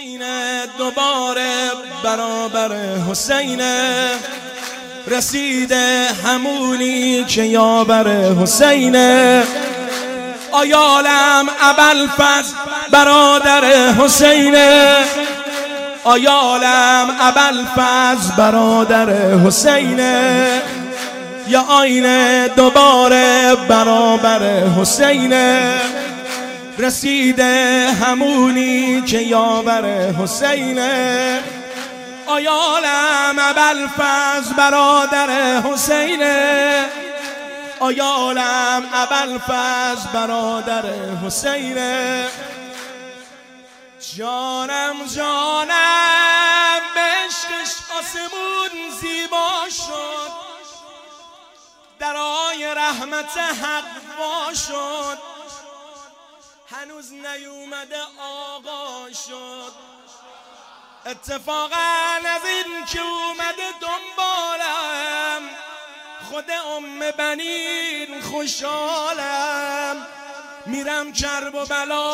آینه دوباره برابر حسین، رسیده همونی که یاور حسین. آیالم ابوالفضل برادر حسین، آیالم ابوالفضل برادر حسین. یا آینه دوباره برابر حسین، رسیده همونی که یاور حسین. آیالم ابوالفضل برادر حسین، آیالم ابوالفضل برادر حسین. جانم جانم به عشقش آسمون زیبا شد، درای رحمت حق وا شد. هنوز نیومده آقا شد، اتفاقا از این که اومده دنبالم، خود بنین خوشحالم. میرم کرب و بلا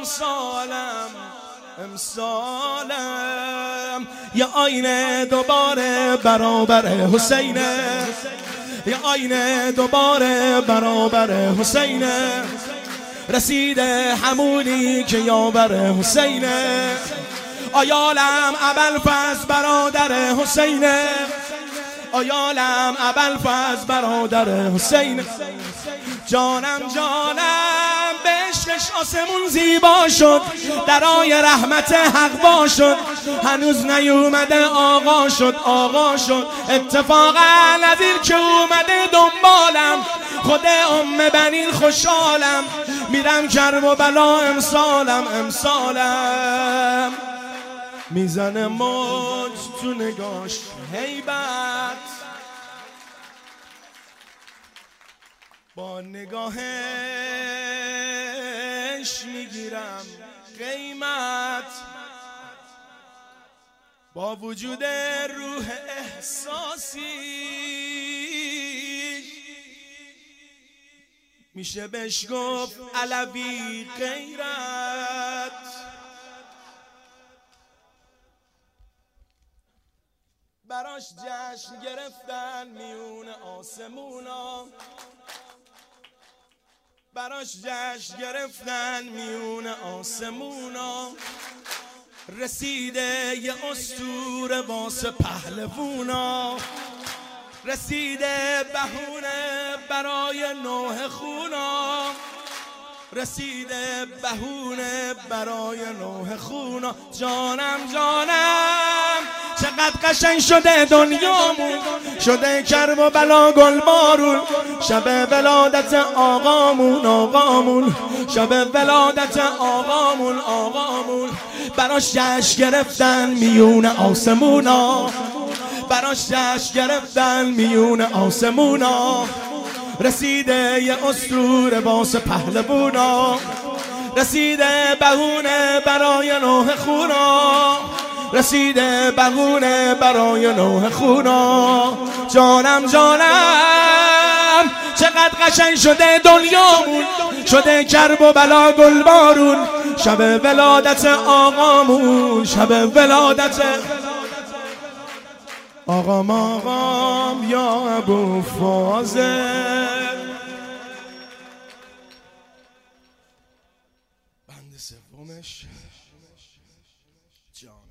امسالم. یا آینه دوباره برابر حسین، یا آینه دوباره برابر حسین، رسیده همونی که یاور حسین. آیالم ابوالفضل برادر حسین، آیالم ابوالفضل برادر حسین. جانم جانم به عشقش آسمون زیبا شد، درای رحمت حق وا شد. هنوز نیومده آقا شد، آقا شد. اتفاقا از این که اومده دنبالم، خود بنین خوشحالم. میرم کرب و بلا امسالم. میزنه موج تو نگاش هیبت، با نگاهش میگیرم قیمت. با وجود روح احساسی میشه بهش گفت علوی غیرت. براش جشن گرفتن میون آسمونا، براش جشن گرفتن میون آسمونا. رسیده یه اسطوره واسه پهلوونا، رسیده بهونه برای نوح خونا، رسیده بهونه برای نوح خونا. جانم جانم چقدر قشنگ شده دنیامون، شده کرب و بلا گل بارون. شب ولادت آقامون، شب ولادت آقامون. براش جشن گرفتن میون آسمونا، براش جشن گرفتن میون آسمونا. رسیده یه اسطوره واسه پهلوونا، رسیده بهونه برای نوح خونا، رسیده بهونه برای نوح خونا. جانم جانم چقدر قشنگ شده دنیامون، شده کرب و بلا گل بارون. شب ولادت آقامون، شب ولادت آقام یا ابوالفاضل. بند سومش جانم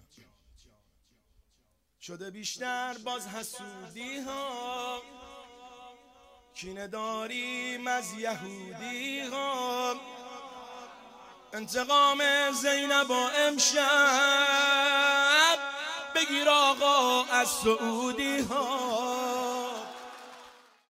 شده بیشتر باز حسودی ها، کینه داریم از یهودی ها. انتقام زینب و امشب بگیر آقا از سعودی ها.